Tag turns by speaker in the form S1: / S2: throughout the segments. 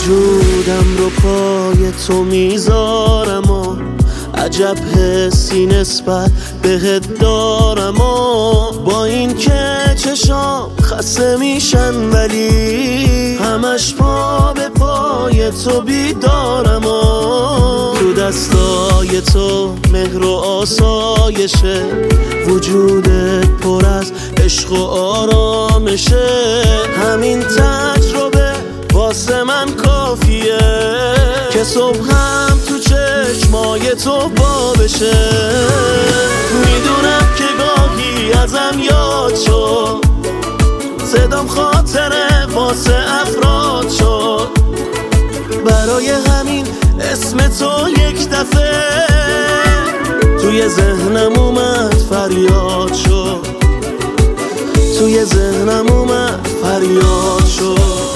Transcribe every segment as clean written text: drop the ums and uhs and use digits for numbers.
S1: وجودم رو پای تو میذارم و عجب حسی نسبت بهت دارم و با این که چشام خسته میشن ولی همش پا به پای تو بیدارم و تو دستای تو مهر و آسایشه وجودت پر از عشق و آرامشه همین تجربه واسه من کافیه که صبحم تو چشمای تو با بشه میدونم که گاهی ازم یاد شد صدام خاطره واسه افراد شد برای همین اسم تو یک دفعه توی ذهنم اومد فریاد شد توی ذهنم اومد فریاد شد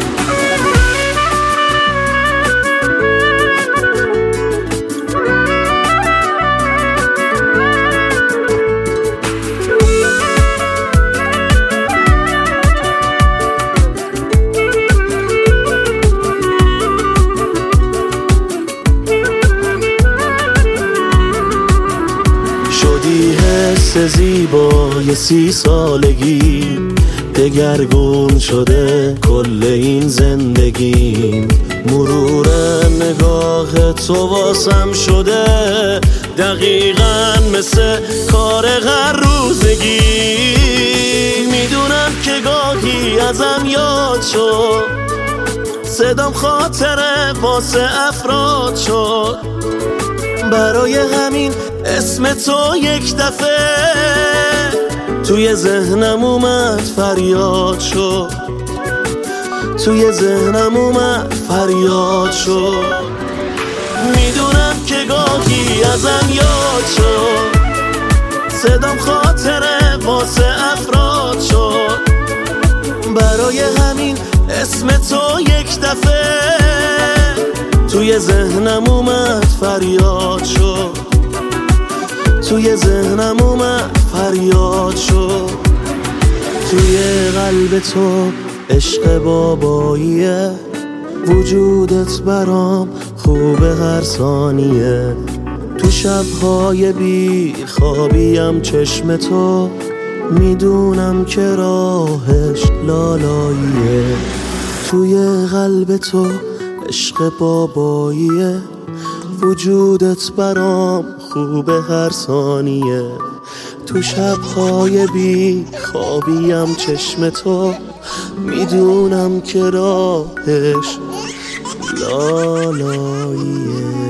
S1: شدی حس زیبای 30 سالگی دگرگون شده کل این زندگی مرور نگاه تو واسم شده دقیقاً مثل کار هر روزگی میدونم که گاهی ازم یاد شد صدام خاطره واسه افراد شد برای همین اسم تو یک دفعه توی ذهنم اومد فریاد شد توی ذهنم اومد فریاد شد میدونم که گاهی ازم یاد شد صدام خاطره واسه افراد شد برای همین اسم تو یک دفعه توی ذهنم اومد فریاد شد توی ذهنم اومد فریاد شد توی قلب تو عشق باباییه وجودت برام خوبه هر ثانیه تو شبهای بی خوابیم چشم تو میدونم که راهش لالاییه توی قلب تو عشق باباییه وجودت برام خوبه هر ثانیه تو شبهای بی خوابیم چشم تو میدونم که راهش لالاییه